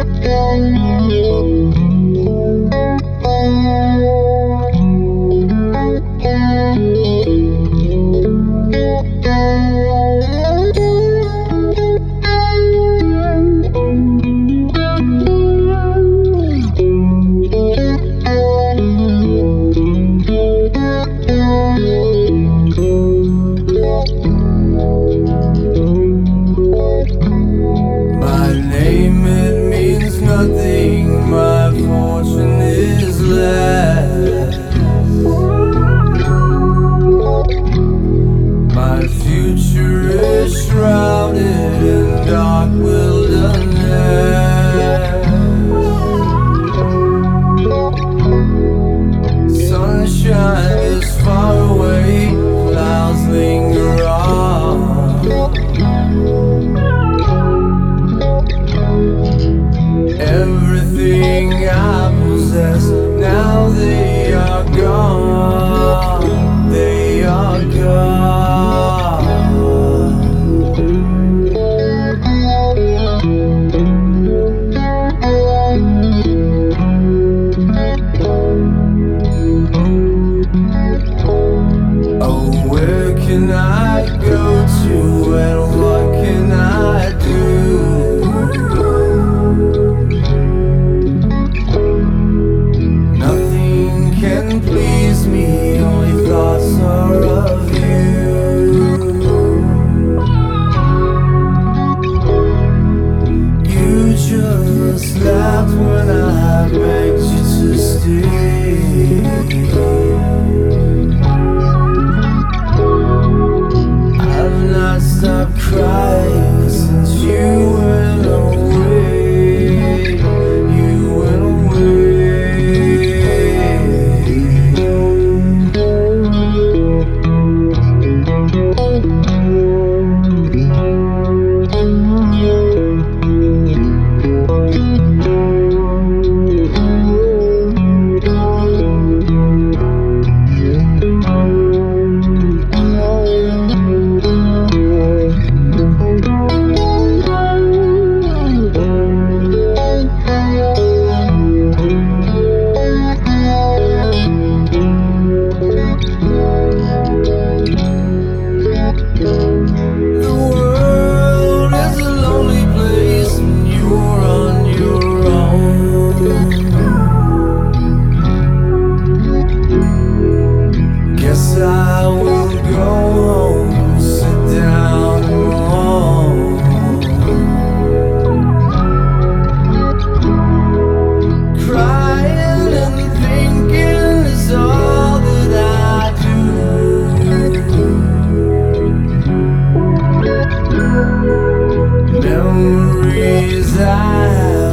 My name, it means nothing, my fortune is less. My future is shrouded in dark wilderness. Sunshine is far away, clouds linger on. Everything I possess, now they are gone. They are gone. Oh, where can I go to and what can I do? Can please me, only thoughts are of you. You just laughed when I begged you to stay. I've not stopped crying since you went away. You went away. I will go home, sit down and mourn. Crying and thinking is all that I do. Memories I have